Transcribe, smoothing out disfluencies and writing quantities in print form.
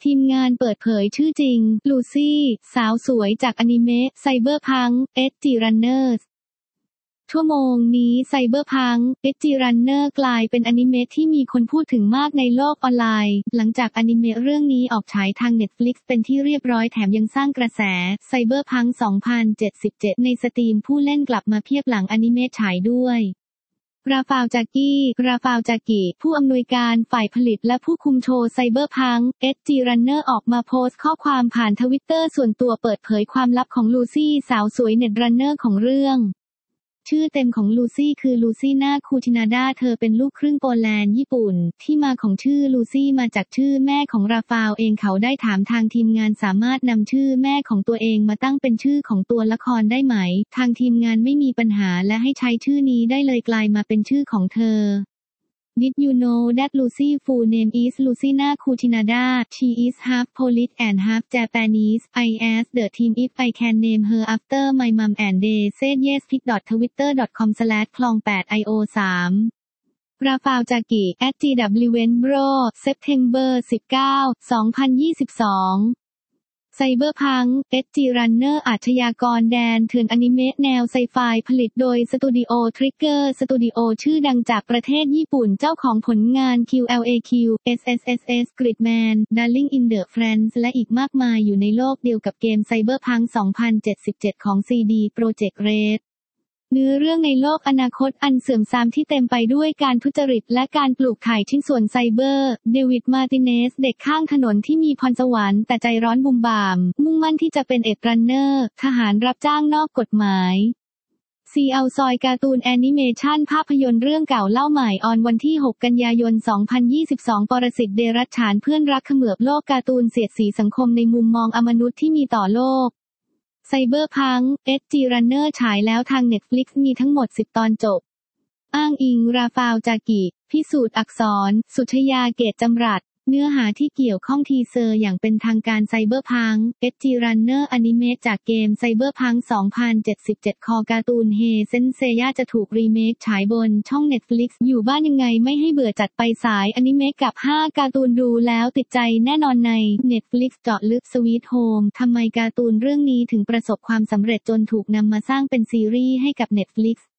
ทีมงานเปิดเผยชื่อจริงลูซี่สาวสวยจากอนิเมะไซเบอร์พัง Edge Runnersชั่วโมงนี้ไซเบอร์พัง Edge Runner กลายเป็นอนิเมะที่มีคนพูดถึงมากในโลกออนไลน์หลังจากอนิเมะเรื่องนี้ออกฉายทาง Netflix เป็นที่เรียบร้อยแถมยังสร้างกระแสไซเบอร์พัง 2077 ในสตรีมผู้เล่นกลับมาเพียบหลังอนิเมะฉายด้วยราฟาลจากิผู้อำนวยการฝ่ายผลิตและผู้คุมโชว์ไซเบอร์พัง Edge Runner ออกมาโพสต์ข้อความผ่านทวิตเตอร์ส่วนตัวเปิดเผยความลับของลูซี่สาวสวยเน็ตรันเนอร์ของเรื่องชื่อเต็มของลูซี่คือลูซี่นาคูชินาดาเธอเป็นลูกครึ่งโปแลนด์ญี่ปุ่นที่มาของชื่อลูซี่มาจากชื่อแม่ของราฟาลเองเขาได้ถามทางทีมงานสามารถนำชื่อแม่ของตัวเองมาตั้งเป็นชื่อของตัวละครได้ไหมทางทีมงานไม่มีปัญหาและให้ใช้ชื่อนี้ได้เลยกลายมาเป็นชื่อของเธอDid you know that Lucy's full name is Lucina Kuchinada? She is half Polish and half Japanese. I asked the team if I can name her after my mom and they said yes. pic.twitter.com/clong8io3 ราฟาลจากิ @GWenbro September 19, 2022ไซเบอร์พัง Edge Runner อาชญากรแดนเถื่อนอนิเมะแนวไซไฟผลิตโดยสตูดิโอ Trigger สตูดิโอชื่อดังจากประเทศญี่ปุ่นเจ้าของผลงาน QLAQ SSSS Gridman Darling in the Franxx และอีกมากมายอยู่ในโลกเดียวกับเกมไซเบอร์พัง 2077 ของ CD Projekt Redเนื้อเรื่องในโลกอนาคตอันเสื่อมทรามที่เต็มไปด้วยการทุจริตและการปลูกถ่ายชิ้นส่วนไซเบอร์เดวิดมาร์ติเนสเด็กข้างถนนที่มีพรสวรรค์แต่ใจร้อนบุ่มบ่ามมุ่งมั่นที่จะเป็นเอ็ดรันเนอร์ทหารรับจ้างนอกกฎหมายซีเอาซอยการ์ตูนแอนิเมชันภาพยนตร์เรื่องเก่าเล่าใหม่ออนวันที่ 6 กันยายน 2022 ปรสิตเดรัจฉานเพื่อนรักเขมือบโลกการ์ตูนเสียดสีสังคมในมุมมองอมนุษย์ที่มีต่อโลกไซเบอร์พัง Edge Runner ฉายแล้วทาง Netflix มีทั้งหมด 10 ตอนจบอ้างอิงราฟาลจากิพิสูจน์อักษรสุชยาเกตจำรัดเนื้อหาที่เกี่ยวข้องทีเซอร์อย่างเป็นทางการไซเบอร์พัง Edge Runner อนิเมะจากเกมไซเบอร์พัง 2077 คอการ์ตูนเฮเซนเซย่าจะถูกรีเมคฉายบนช่อง Netflix อยู่บ้านยังไงไม่ให้เบื่อจัดไปสายอนิเมะกับ 5 การ์ตูนดูแล้วติดใจแน่นอนใน Netflix เจาะลึก Sweet Home ทำไมการ์ตูนเรื่องนี้ถึงประสบความสำเร็จจนถูกนำมาสร้างเป็นซีรีส์ให้กับ Netflix